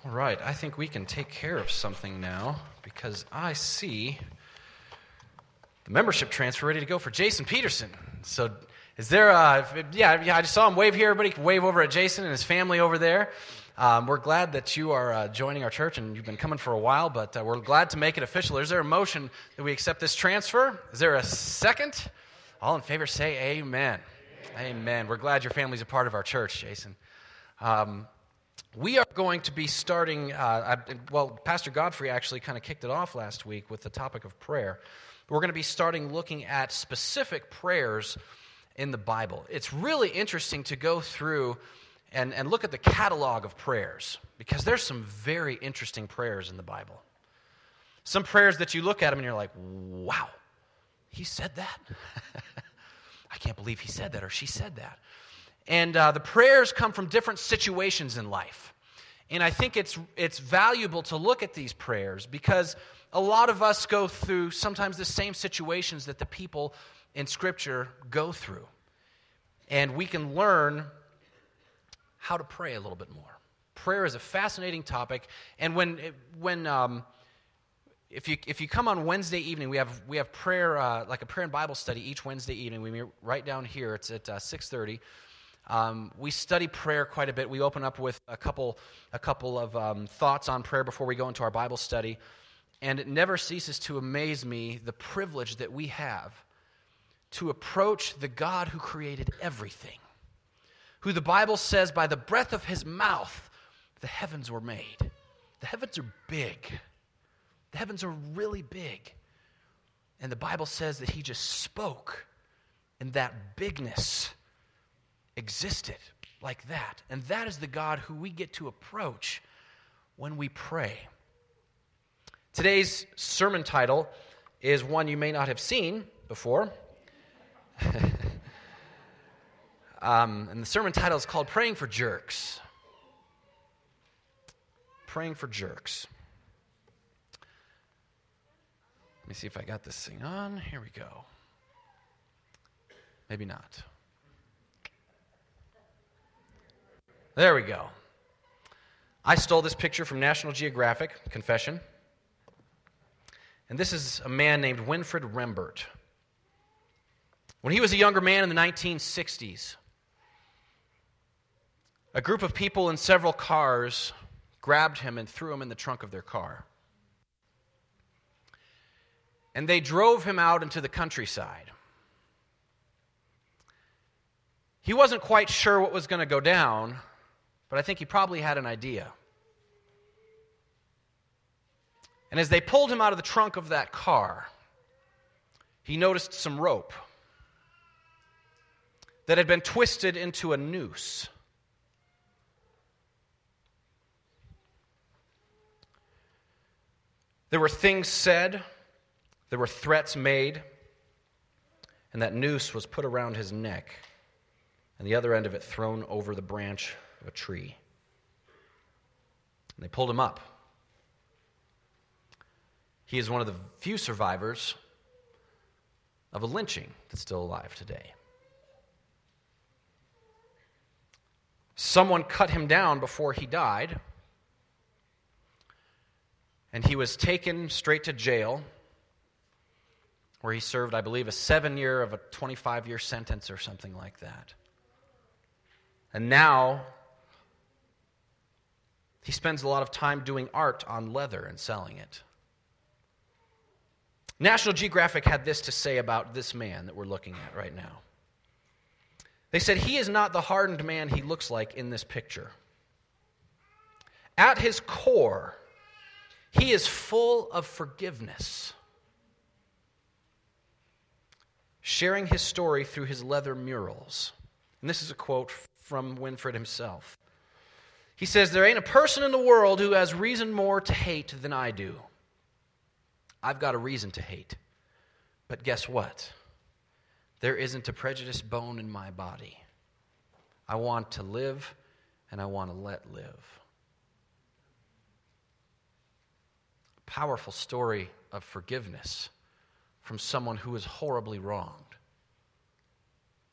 All right, I think we can take care of something now because I see the membership transfer ready to go for Jason Peterson. So is there, I just saw him wave here. Everybody can wave over at Jason and his family over there. We're glad that you are joining our church, and you've been coming for a while, but we're glad to make it official. Is there a motion that we accept this transfer? Is there a second? All in favor say amen. Amen. We're glad your family's a part of our church, Jason. We are going to be starting, Pastor Godfrey actually kind of kicked it off last week with the topic of prayer. We're going to be starting looking at specific prayers in the Bible. It's really interesting to go through and look at the catalog of prayers, because there's some very interesting prayers in the Bible. Some prayers that you look at them and you're like, wow, he said that? I can't believe he said that or she said that. And the prayers come from different situations in life. And I think it's valuable to look at these prayers because a lot of us go through sometimes the same situations that the people in Scripture go through. And we can learn how to pray a little bit more. Prayer is a fascinating topic. And if you come on Wednesday evening, we have prayer, like a prayer and Bible study each Wednesday evening. We meet right down here. It's at 6:30. We study prayer quite a bit. We open up with a couple of thoughts on prayer before we go into our Bible study. And it never ceases to amaze me the privilege that we have to approach the God who created everything, who the Bible says by the breath of his mouth the heavens were made. The heavens are big. The heavens are really big. And the Bible says that he just spoke, and that bigness existed like that. And that is the God who we get to approach when we pray. Today's sermon title is one you may not have seen before. And the sermon title is called Praying for Jerks. Praying for Jerks. Let me see if I got this thing on. Here we go. Maybe not. There we go. I stole this picture from National Geographic, confession. And this is a man named Winfried Rembert. When he was a younger man in the 1960s, a group of people in several cars grabbed him and threw him in the trunk of their car. And they drove him out into the countryside. He wasn't quite sure what was going to go down, but I think he probably had an idea. And as they pulled him out of the trunk of that car, he noticed some rope that had been twisted into a noose. There were things said, there were threats made, and that noose was put around his neck, and the other end of it thrown over the branch of a tree. And they pulled him up. He is one of the few survivors of a lynching that's still alive today. Someone cut him down before he died, and he was taken straight to jail, where he served, I believe, a 7-year of a 25-year sentence or something like that. And now, he spends a lot of time doing art on leather and selling it. National Geographic had this to say about this man that we're looking at right now. They said, he is not the hardened man he looks like in this picture. At his core, he is full of forgiveness, sharing his story through his leather murals. And this is a quote from Winfried himself. He says, there ain't a person in the world who has reason more to hate than I do. I've got a reason to hate. But guess what? There isn't a prejudiced bone in my body. I want to live, and I want to let live. A powerful story of forgiveness from someone who is horribly wronged.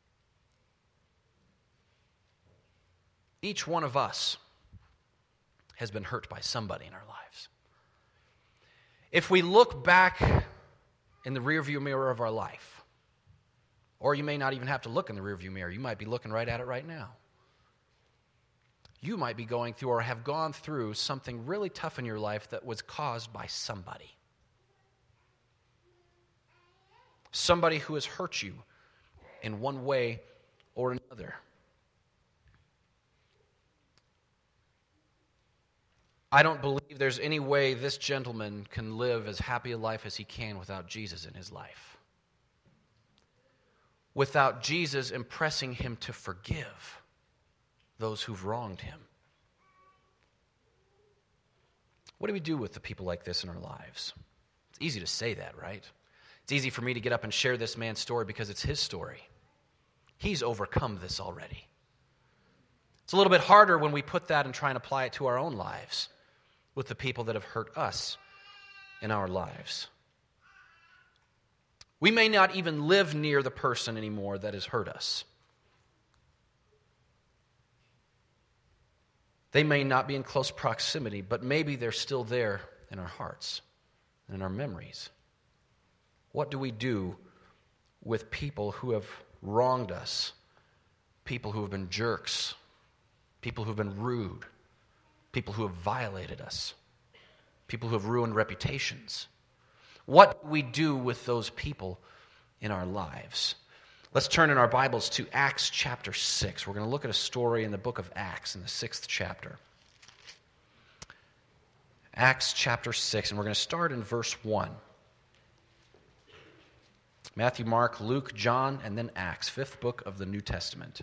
Each one of us has been hurt by somebody in our lives. If we look back in the rearview mirror of our life, or you may not even have to look in the rearview mirror, you might be looking right at it right now. You might be going through or have gone through something really tough in your life that was caused by somebody. Somebody who has hurt you in one way or another. I don't believe there's any way this gentleman can live as happy a life as he can without Jesus in his life. Without Jesus impressing him to forgive those who've wronged him. What do we do with the people like this in our lives? It's easy to say that, right? It's easy for me to get up and share this man's story because it's his story. He's overcome this already. It's a little bit harder when we put that and try and apply it to our own lives with the people that have hurt us in our lives. We may not even live near the person anymore that has hurt us. They may not be in close proximity, but maybe they're still there in our hearts and in our memories. What do we do with people who have wronged us? People who have been jerks, people who have been rude, people who have violated us, people who have ruined reputations. What do we do with those people in our lives? Let's turn in our Bibles to Acts chapter 6. We're going to look at a story in the book of Acts in the 6th chapter. Acts chapter 6, and we're going to start in verse 1. Matthew, Mark, Luke, John, and then Acts, 5th book of the New Testament.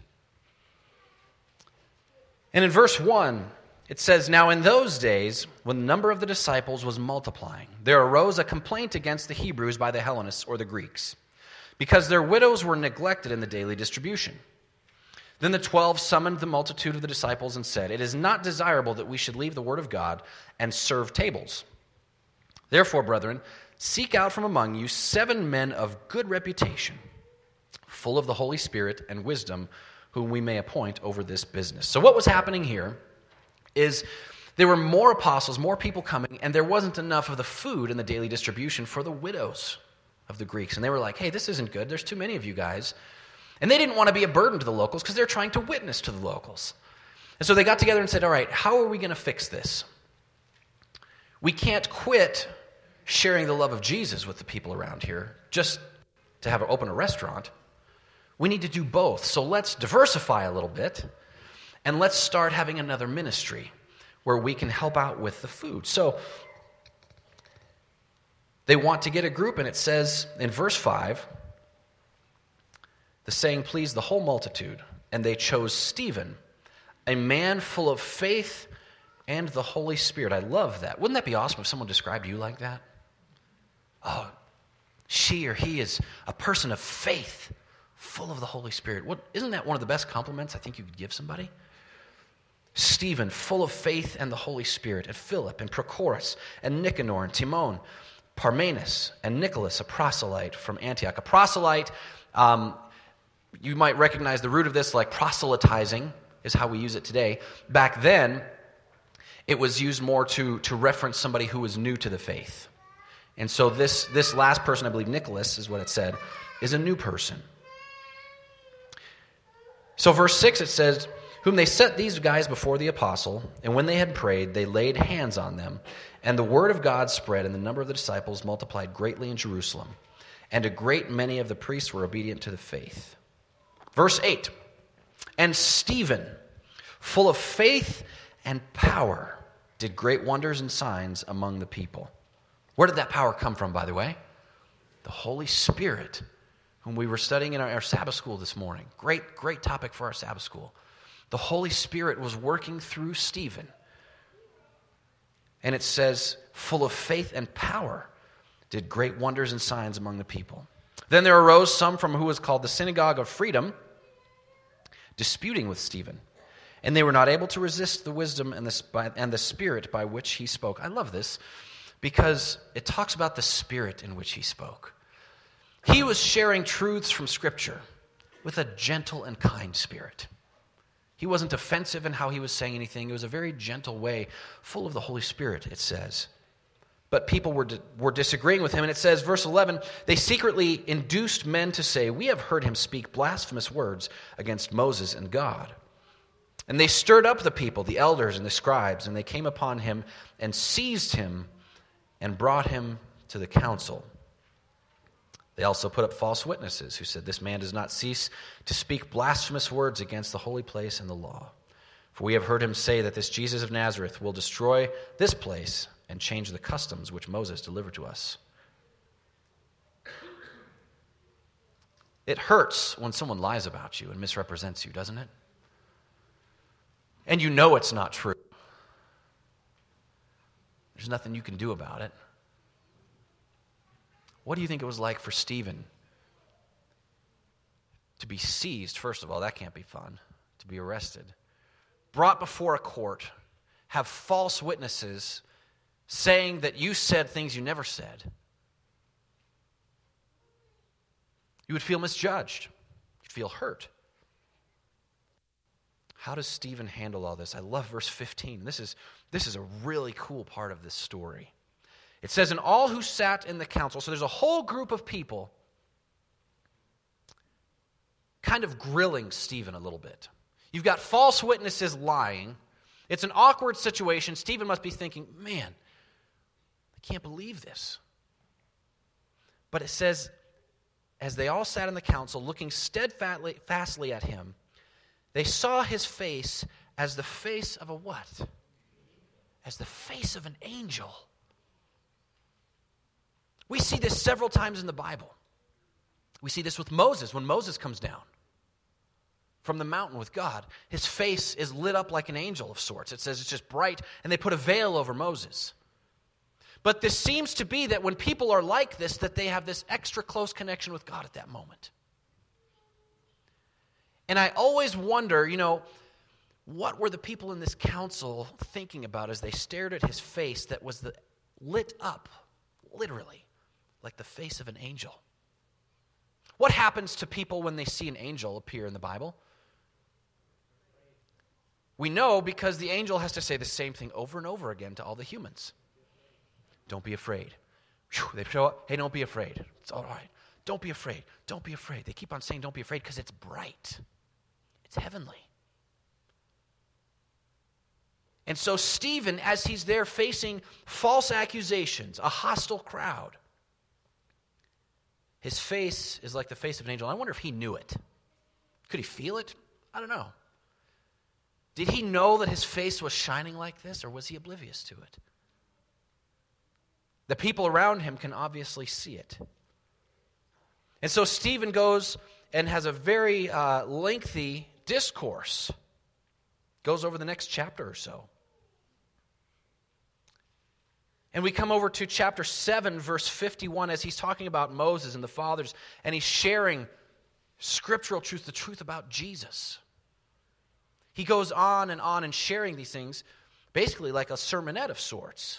And in verse 1, it says, "Now in those days, when the number of the disciples was multiplying, there arose a complaint against the Hebrews by the Hellenists or the Greeks, because their widows were neglected in the daily distribution. Then the 12 summoned the multitude of the disciples and said, 'It is not desirable that we should leave the word of God and serve tables. Therefore, brethren, seek out from among you 7 men of good reputation, full of the Holy Spirit and wisdom, whom we may appoint over this business.'" So what was happening here is there were more apostles, more people coming, and there wasn't enough of the food in the daily distribution for the widows of the Greeks. And they were like, "Hey, this isn't good. There's too many of you guys." And they didn't want to be a burden to the locals because they're trying to witness to the locals. And so they got together and said, "All right, how are we going to fix this? We can't quit sharing the love of Jesus with the people around here just to open a restaurant. We need to do both. So let's diversify a little bit, and let's start having another ministry where we can help out with the food." So they want to get a group, and it says in verse 5, the saying pleased the whole multitude, and they chose Stephen, a man full of faith and the Holy Spirit. I love that. Wouldn't that be awesome if someone described you like that? Oh, she or he is a person of faith, full of the Holy Spirit. Isn't that one of the best compliments I think you could give somebody? Stephen, full of faith and the Holy Spirit, and Philip, and Prochorus, and Nicanor, and Timon, Parmenas, and Nicholas, a proselyte from Antioch. A proselyte, you might recognize the root of this, like proselytizing is how we use it today. Back then, it was used more to reference somebody who was new to the faith. And so this last person, I believe Nicholas is what it said, is a new person. So verse 6, it says, "Whom they set these guys before the apostle, and when they had prayed, they laid hands on them. And the word of God spread, and the number of the disciples multiplied greatly in Jerusalem. And a great many of the priests were obedient to the faith." Verse 8, "And Stephen, full of faith and power, did great wonders and signs among the people." Where did that power come from, by the way? The Holy Spirit, whom we were studying in our Sabbath school this morning. Great topic for our Sabbath school. The Holy Spirit was working through Stephen. And it says, full of faith and power, did great wonders and signs among the people. Then there arose some from who was called the Synagogue of Freedom, disputing with Stephen. And they were not able to resist the wisdom and the spirit by which he spoke. I love this because it talks about the spirit in which he spoke. He was sharing truths from Scripture with a gentle and kind spirit. He wasn't offensive in how he was saying anything. It was a very gentle way, full of the Holy Spirit, it says. But people were disagreeing with him. And it says, verse 11, they secretly induced men to say, we have heard him speak blasphemous words against Moses and God. And they stirred up the people, the elders and the scribes, and they came upon him and seized him and brought him to the council. They also put up false witnesses who said, this man does not cease to speak blasphemous words against the holy place and the law. For we have heard him say that this Jesus of Nazareth will destroy this place and change the customs which Moses delivered to us. It hurts when someone lies about you and misrepresents you, doesn't it? And you know it's not true. There's nothing you can do about it. What do you think it was like for Stephen to be seized? First of all, that can't be fun. To be arrested, brought before a court, have false witnesses saying that you said things you never said. You would feel misjudged. You'd feel hurt. How does Stephen handle all this? I love verse 15. This is a really cool part of this story. It says, and all who sat in the council, so there's a whole group of people kind of grilling Stephen a little bit. You've got false witnesses lying. It's an awkward situation. Stephen must be thinking, man, I can't believe this. But it says, as they all sat in the council, looking steadfastly at him, they saw his face as the face of a what? As the face of an angel. We see this several times in the Bible. We see this with Moses. When Moses comes down from the mountain with God, his face is lit up like an angel of sorts. It says it's just bright, and they put a veil over Moses. But this seems to be that when people are like this, that they have this extra close connection with God at that moment. And I always wonder, what were the people in this council thinking about as they stared at his face that was lit up, literally, like the face of an angel? What happens to people when they see an angel appear in the Bible? We know because the angel has to say the same thing over and over again to all the humans. Don't be afraid. They show up, hey, don't be afraid. It's all right. Don't be afraid. Don't be afraid. They keep on saying don't be afraid because it's bright. It's heavenly. And so Stephen, as he's there facing false accusations, a hostile crowd, his face is like the face of an angel. I wonder if he knew it. Could he feel it? I don't know. Did he know that his face was shining like this, or was he oblivious to it? The people around him can obviously see it. And so Stephen goes and has a very lengthy discourse. Goes over the next chapter or so. And we come over to chapter 7, verse 51, as he's talking about Moses and the fathers, and he's sharing scriptural truth, the truth about Jesus. He goes on and sharing these things, basically like a sermonette of sorts.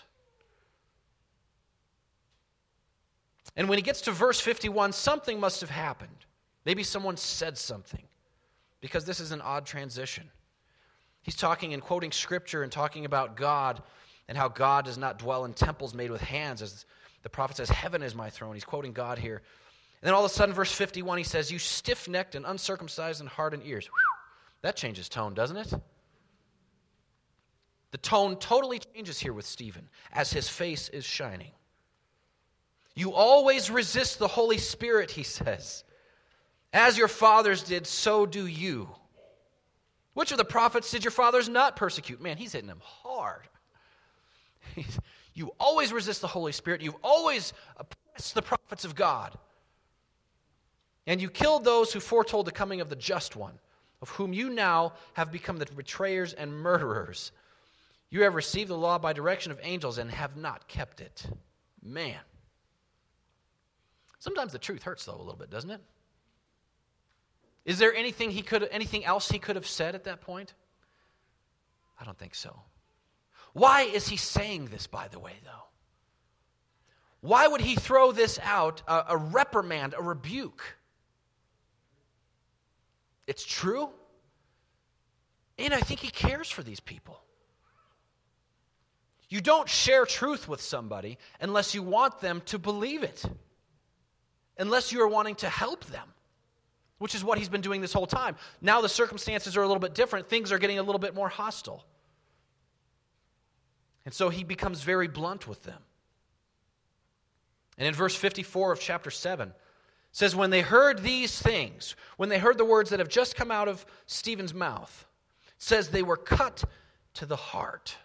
And when he gets to verse 51, something must have happened. Maybe someone said something, because this is an odd transition. He's talking and quoting scripture and talking about God and how God does not dwell in temples made with hands. As the prophet says, heaven is my throne. He's quoting God here. And then all of a sudden, verse 51, he says, you stiff-necked and uncircumcised and hardened ears. Whew. That changes tone, doesn't it? The tone totally changes here with Stephen as his face is shining. You always resist the Holy Spirit, he says. As your fathers did, so do you. Which of the prophets did your fathers not persecute? Man, he's hitting them hard. You always resist the Holy Spirit. You've always oppressed the prophets of God. And you killed those who foretold the coming of the just one, of whom you now have become the betrayers and murderers. You have received the law by direction of angels and have not kept it. Man. Sometimes the truth hurts, though, a little bit, doesn't it? Is there anything else he could have said at that point? I don't think so. Why is he saying this, by the way, though? Why would he throw this out, a reprimand, a rebuke? It's true. And I think he cares for these people. You don't share truth with somebody unless you want them to believe it. Unless you are wanting to help them, which is what he's been doing this whole time. Now the circumstances are a little bit different. Things are getting a little bit more hostile. And so he becomes very blunt with them. And in verse 54 of chapter 7, it says, when they heard these things, when they heard the words that have just come out of Stephen's mouth, it says they were cut to the heart.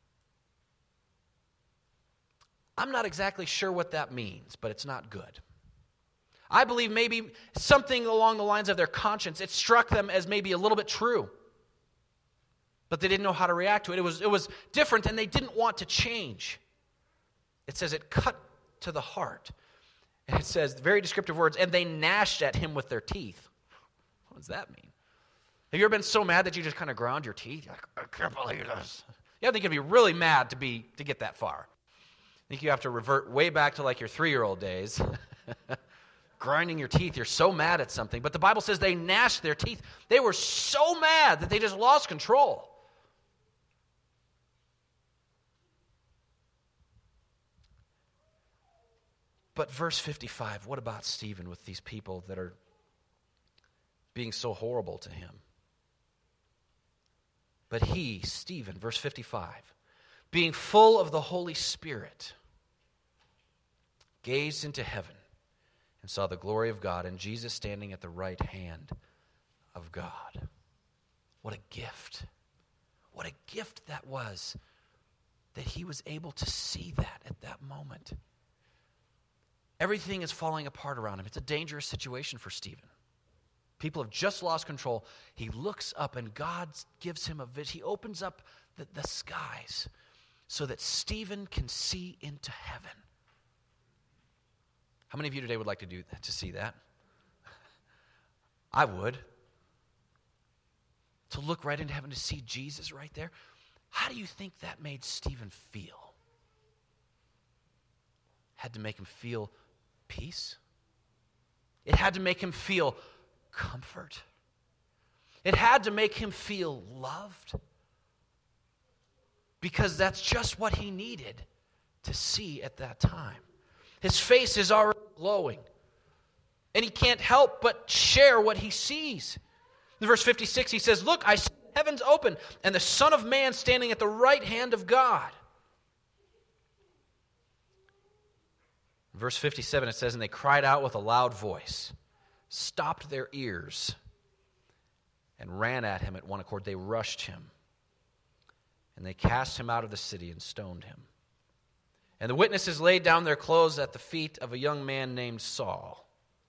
I'm not exactly sure what that means, but it's not good. I believe maybe something along the lines of their conscience, it struck them as maybe a little bit true. But they didn't know how to react to it. It was different, and they didn't want to change. It says it cut to the heart. And it says, very descriptive words, and they gnashed at him with their teeth. What does that mean? Have you ever been so mad that you just kind of ground your teeth? You're like, I can't believe this. You have to be really mad to get that far. I think you have to revert way back to like your 3-year-old days. Grinding your teeth, you're so mad at something. But the Bible says they gnashed their teeth. They were so mad that they just lost control. But verse 55, what about Stephen with these people that are being so horrible to him? But he, Stephen, verse 55, being full of the Holy Spirit, gazed into heaven and saw the glory of God and Jesus standing at the right hand of God. What a gift. What a gift that was, that he was able to see that at that moment. Everything is falling apart around him. It's a dangerous situation for Stephen. People have just lost control. He looks up and God gives him a vision. He opens up the skies so that Stephen can see into heaven. How many of you today would like to see that? I would. To look right into heaven, to see Jesus right there. How do you think that made Stephen feel? Had to make him feel peace. It had to make him feel comfort. It had to make him feel loved. Because that's just what he needed to see at that time. His face is already glowing. And he can't help but share what he sees. In verse 56, he says, look, I see the heavens open, and the Son of Man standing at the right hand of God. In verse 57, it says, and they cried out with a loud voice, stopped their ears, and ran at him at one accord. They rushed him, and they cast him out of the city and stoned him. And the witnesses laid down their clothes at the feet of a young man named Saul.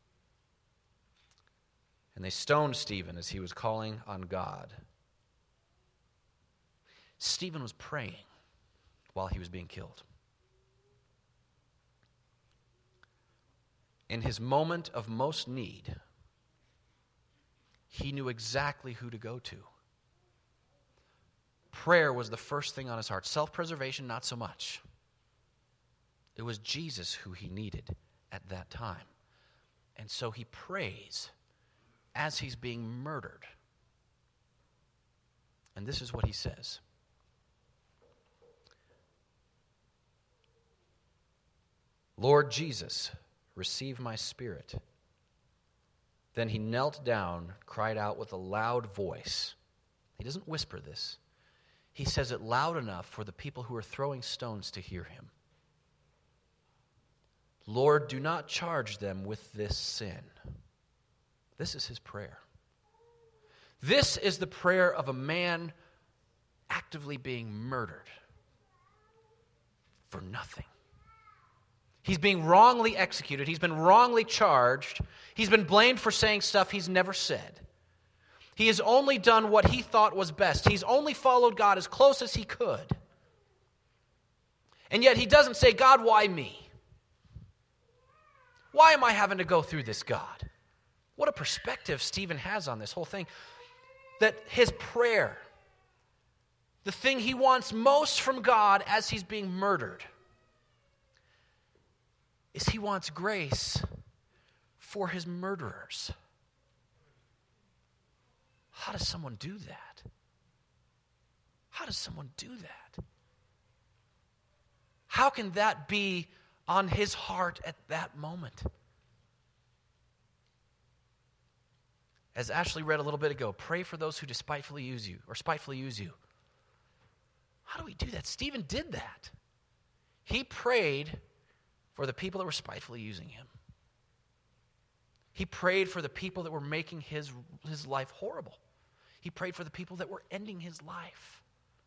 And they stoned Stephen as he was calling on God. Stephen was praying while he was being killed. In his moment of most need, he knew exactly who to go to. Prayer was the first thing on his heart. Self-preservation, not so much. It was Jesus who he needed at that time. And so he prays as he's being murdered. And this is what he says. Lord Jesus, receive my spirit. Then he knelt down, cried out with a loud voice. He doesn't whisper this. He says it loud enough for the people who are throwing stones to hear him. Lord, do not charge them with this sin. This is his prayer. This is the prayer of a man actively being murdered for nothing. He's being wrongly executed. He's been wrongly charged. He's been blamed for saying stuff he's never said. He has only done what he thought was best. He's only followed God as close as he could. And yet he doesn't say, God, why me? Why am I having to go through this, God? What a perspective Stephen has on this whole thing. That his prayer, the thing he wants most from God as he's being murdered, is he wants grace for his murderers. How does someone do that? How does someone do that? How can that be on his heart at that moment? As Ashley read a little bit ago, pray for those who despitefully use you or spitefully use you. How do we do that? Stephen did that. He prayed for the people that were spitefully using him. He prayed for the people that were making his life horrible. He prayed for the people that were ending his life.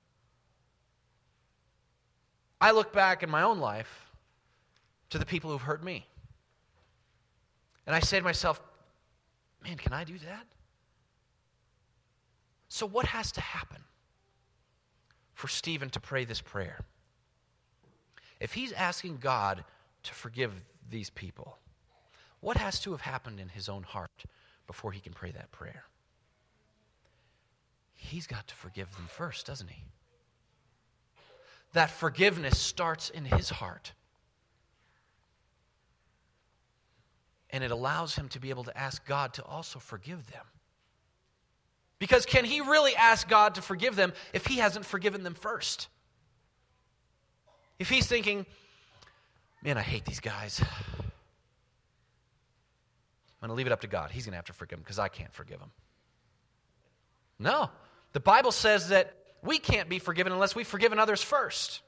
I look back in my own life to the people who've hurt me. And I say to myself, man, can I do that? So what has to happen for Stephen to pray this prayer? If he's asking God to forgive these people, what has to have happened in his own heart before he can pray that prayer? He's got to forgive them first, doesn't he? That forgiveness starts in his heart. And it allows him to be able to ask God to also forgive them. Because can he really ask God to forgive them if he hasn't forgiven them first? If he's thinking, man, I hate these guys. I'm going to leave it up to God. He's going to have to forgive them because I can't forgive them. No. The Bible says that we can't be forgiven unless we've forgiven others first.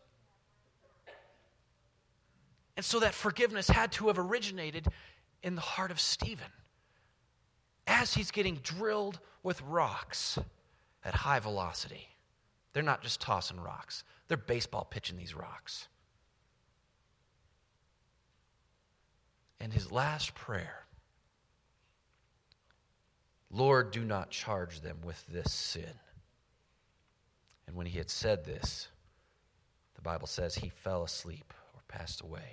And so that forgiveness had to have originated in the heart of Stephen as he's getting drilled with rocks at high velocity. They're not just tossing rocks. They're baseball pitching these rocks. And his last prayer, Lord, do not charge them with this sin. And when he had said this, the Bible says he fell asleep or passed away.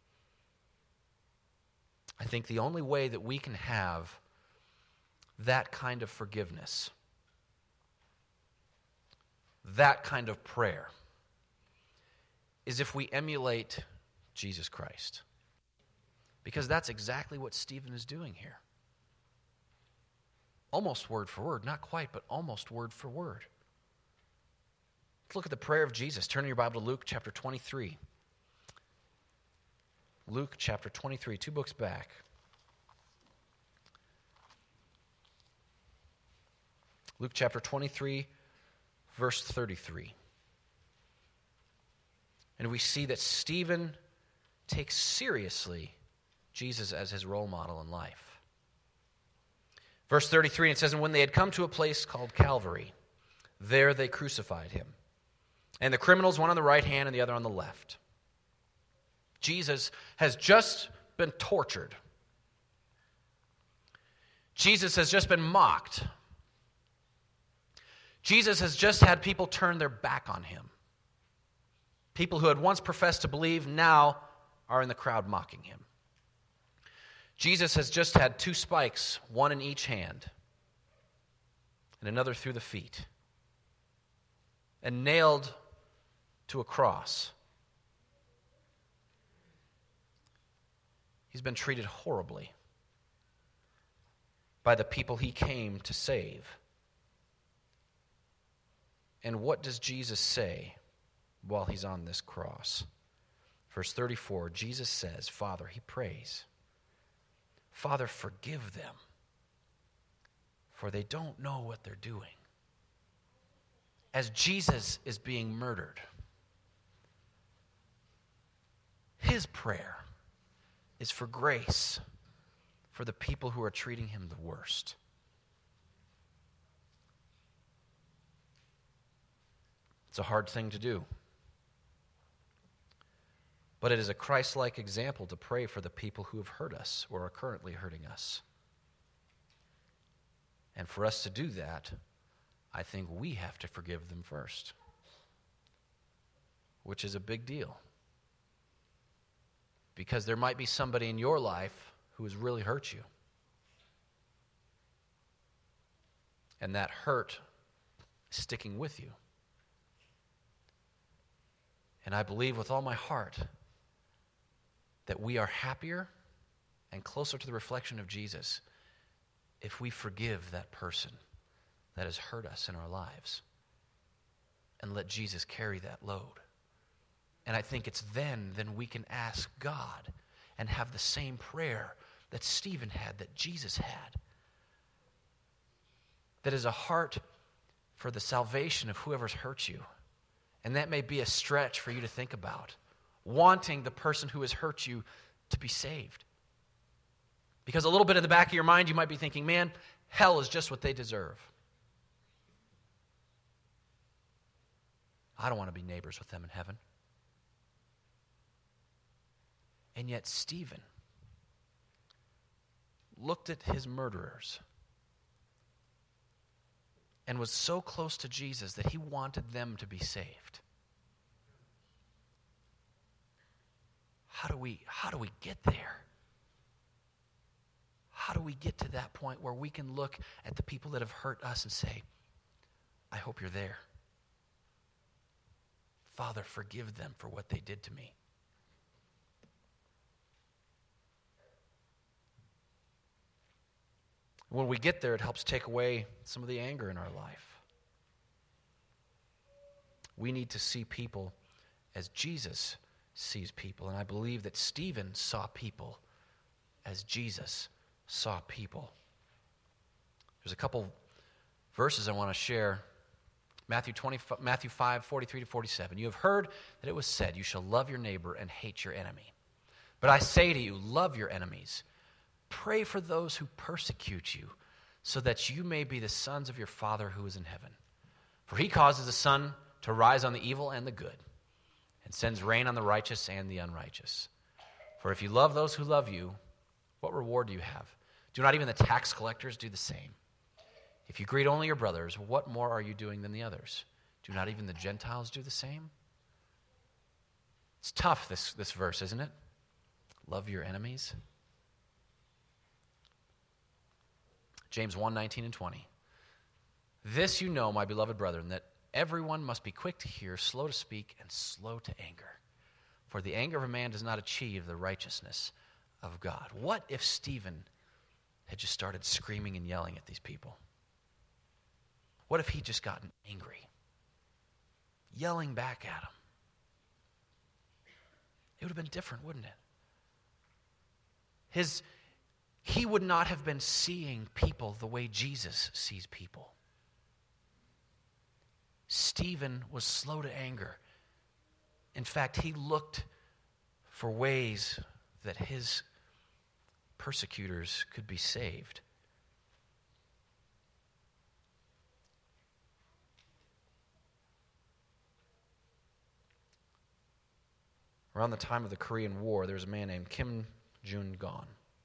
I think the only way that we can have that kind of forgiveness, that kind of prayer, is if we emulate Jesus Christ. Because that's exactly what Stephen is doing here. Almost word for word, not quite, but almost word for word. Let's look at the prayer of Jesus. Turn in your Bible to Luke chapter 23. Luke chapter 23, 2 books back. Luke chapter 23, verse 33. And we see that Stephen takes seriously Jesus as his role model in life. Verse 33, it says, and when they had come to a place called Calvary, there they crucified him. And the criminals, one on the right hand and the other on the left. Jesus has just been tortured. Jesus has just been mocked. Jesus has just had people turn their back on him. People who had once professed to believe now are in the crowd mocking him. Jesus has just had 2 spikes, one in each hand, and another through the feet, and nailed to a cross. He's been treated horribly by the people he came to save. And what does Jesus say while he's on this cross? Verse 34, Jesus says, Father, he prays, Father, forgive them, for they don't know what they're doing. As Jesus is being murdered, his prayer is for grace for the people who are treating him the worst. It's a hard thing to do. But it is a Christ-like example to pray for the people who have hurt us or are currently hurting us. And for us to do that, I think we have to forgive them first, which is a big deal. Because there might be somebody in your life who has really hurt you. And that hurt is sticking with you. And I believe with all my heart that we are happier and closer to the reflection of Jesus if we forgive that person that has hurt us in our lives. and let Jesus carry that load. And I think it's then we can ask God and have the same prayer that Stephen had, that Jesus had. That is a heart for the salvation of whoever's hurt you. And that may be a stretch for you to think about. Wanting the person who has hurt you to be saved. Because a little bit in the back of your mind, you might be thinking, man, hell is just what they deserve. I don't want to be neighbors with them in heaven. And yet Stephen looked at his murderers and was so close to Jesus that he wanted them to be saved. How do we get there? How do we get to that point where we can look at the people that have hurt us and say, I hope you're there. Father, forgive them for what they did to me. When we get there, it helps take away some of the anger in our life. We need to see people as Jesus sees people. And I believe that Stephen saw people as Jesus saw people. There's a couple verses I want to share. Matthew 5, 43 to 47. You have heard that it was said, you shall love your neighbor and hate your enemy. But I say to you, love your enemies. Pray for those who persecute you, so that you may be the sons of your Father who is in heaven. For he causes the sun to rise on the evil and the good, and sends rain on the righteous and the unrighteous. For if you love those who love you, what reward do you have? Do not even the tax collectors do the same? If you greet only your brothers, what more are you doing than the others? Do not even the Gentiles do the same? It's tough, this verse, isn't it? Love your enemies. James 1, 19 and 20. This you know, my beloved brethren, that everyone must be quick to hear, slow to speak, and slow to anger. For the anger of a man does not achieve the righteousness of God. What if Stephen had just started screaming and yelling at these people? What if he'd just gotten angry? Yelling back at them. It would have been different, wouldn't it? He would not have been seeing people the way Jesus sees people. Stephen was slow to anger. In fact, he looked for ways that his persecutors could be saved. Around the time of the Korean War, there was a man named Kim Jong-un.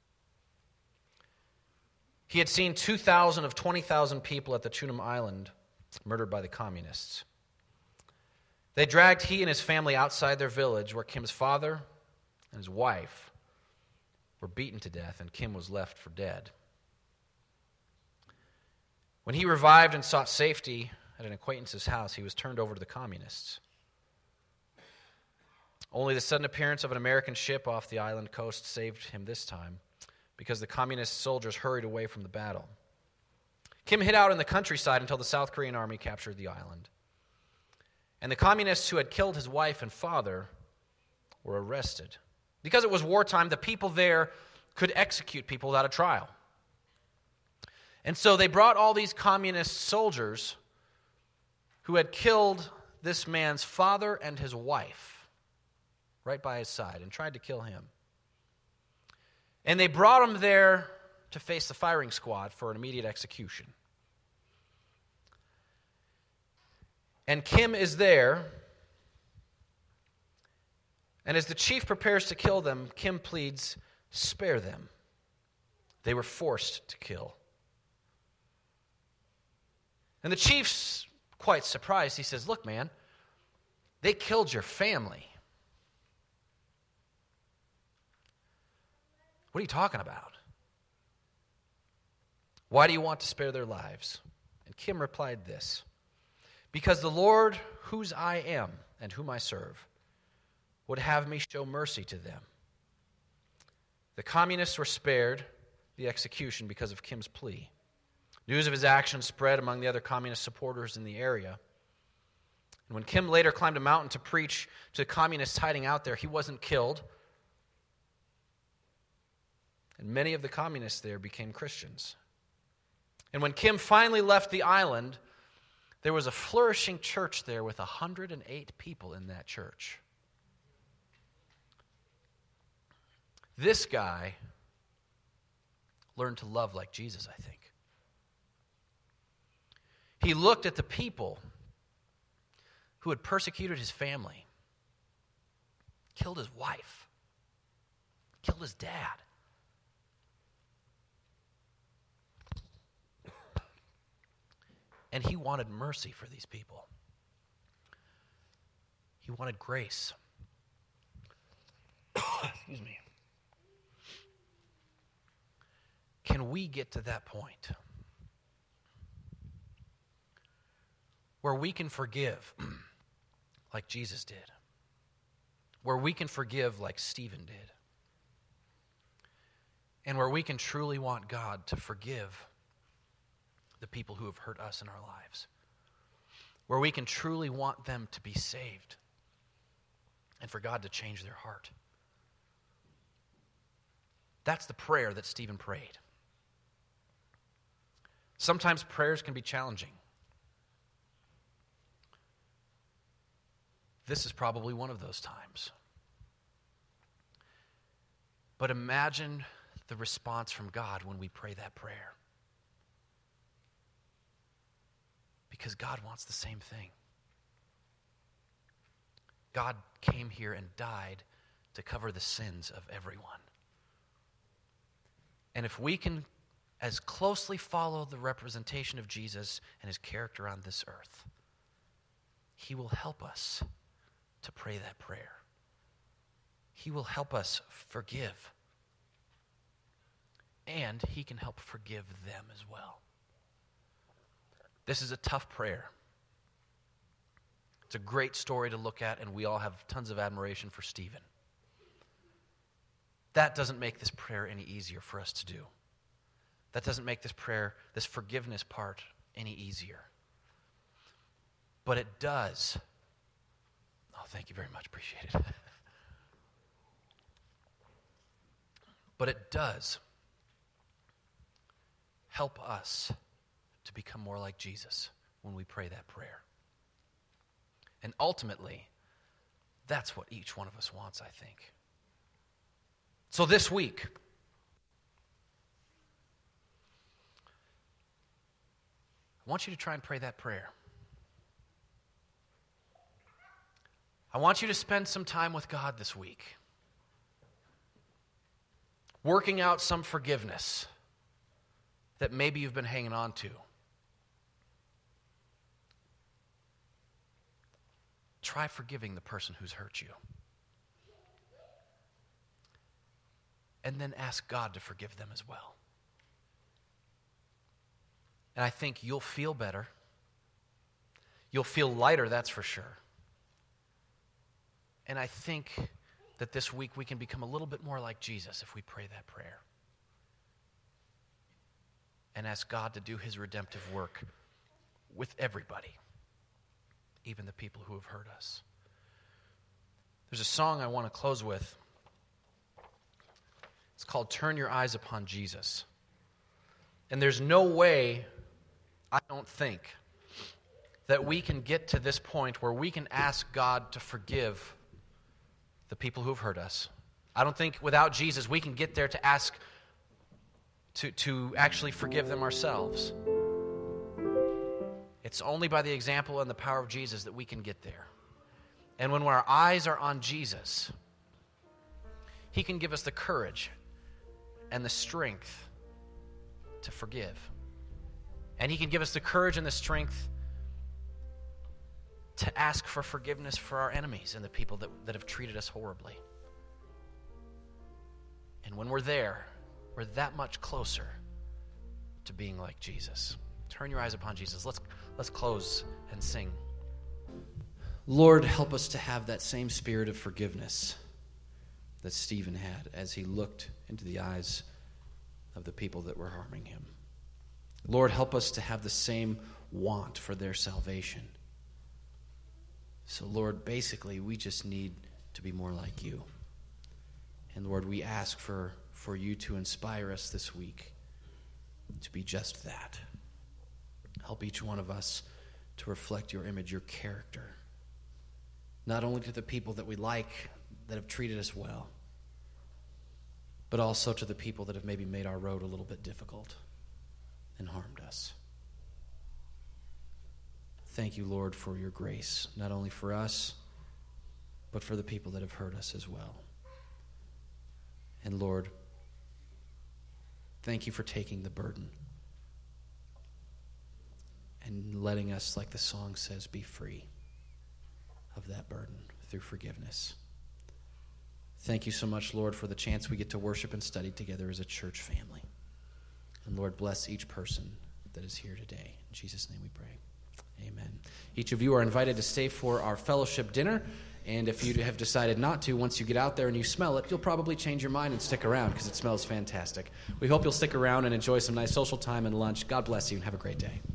He had seen 2,000 of 20,000 people at the Chunum Island murdered by the communists. They dragged he and his family outside their village, where Kim's father and his wife were beaten to death, and Kim was left for dead. When he revived and sought safety at an acquaintance's house, he was turned over to the communists. Only the sudden appearance of an American ship off the island coast saved him this time, because the communist soldiers hurried away from the battle. Kim hid out in the countryside until the South Korean army captured the island. And the communists who had killed his wife and father were arrested. Because it was wartime, the people there could execute people without a trial. And so they brought all these communist soldiers who had killed this man's father and his wife right by his side and tried to kill him. And they brought him there to face the firing squad for an immediate execution. And Kim is there, and as the chief prepares to kill them, Kim pleads, spare them. They were forced to kill. And the chief's quite surprised. He says, look, man, they killed your family. What are you talking about? Why do you want to spare their lives? And Kim replied this, because the Lord, whose I am and whom I serve, would have me show mercy to them. The communists were spared the execution because of Kim's plea. News of his actions spread among the other communist supporters in the area. And when Kim later climbed a mountain to preach to communists hiding out there, he wasn't killed. And many of the communists there became Christians. And when Kim finally left the island, there was a flourishing church there with 108 people in that church. This guy learned to love like Jesus, I think. He looked at the people who had persecuted his family, killed his wife, killed his dad. And he wanted mercy for these people. He wanted grace. Excuse me. Can we get to that point where we can forgive like Jesus did? Where we can forgive like Stephen did? And where we can truly want God to forgive the people who have hurt us in our lives? Where we can truly want them to be saved and for God to change their heart? That's the prayer that Stephen prayed. Sometimes prayers can be challenging. This is probably one of those times. But imagine the response from God when we pray that prayer. Because God wants the same thing. God came here and died to cover the sins of everyone. And if we can as closely follow the representation of Jesus and his character on this earth, he will help us to pray that prayer. He will help us forgive. And he can help forgive them as well. This is a tough prayer. It's a great story to look at, and we all have tons of admiration for Stephen. That doesn't make this prayer any easier for us to do. That doesn't make this prayer, this forgiveness part, any easier. But it does. Oh, thank you very much. Appreciate it. But it does help us to become more like Jesus when we pray that prayer. And ultimately, that's what each one of us wants, I think. So this week, I want you to try and pray that prayer. I want you to spend some time with God this week, working out some forgiveness that maybe you've been hanging on to. Try forgiving the person who's hurt you. And then ask God to forgive them as well. And I think you'll feel better. You'll feel lighter, that's for sure. And I think that this week we can become a little bit more like Jesus if we pray that prayer. And ask God to do his redemptive work with everybody, even the people who have hurt us. There's a song I want to close with. It's called Turn Your Eyes Upon Jesus. And there's no way, I don't think, that we can get to this point where we can ask God to forgive the people who have hurt us. I don't think without Jesus we can get there to ask to actually forgive them ourselves. It's only by the example and the power of Jesus that we can get there. And when our eyes are on Jesus, he can give us the courage and the strength to forgive. And he can give us the courage and the strength to ask for forgiveness for our enemies and the people that have treated us horribly. And when we're there, we're that much closer to being like Jesus. Turn your eyes upon Jesus. Let's close and sing. Lord, help us to have that same spirit of forgiveness that Stephen had as he looked into the eyes of the people that were harming him. Lord, help us to have the same want for their salvation. So, Lord, basically, we just need to be more like you. And, Lord, we ask for you to inspire us this week to be just that. Help each one of us to reflect your image, your character, not only to the people that we like, that have treated us well, but also to the people that have maybe made our road a little bit difficult and harmed us. Thank you, Lord, for your grace, not only for us, but for the people that have hurt us as well. And Lord, thank you for taking the burden and letting us, like the song says, be free of that burden through forgiveness. Thank you so much, Lord, for the chance we get to worship and study together as a church family. And Lord, bless each person that is here today. In Jesus' name we pray. Amen. Each of you are invited to stay for our fellowship dinner. And if you have decided not to, once you get out there and you smell it, you'll probably change your mind and stick around because it smells fantastic. We hope you'll stick around and enjoy some nice social time and lunch. God bless you and have a great day.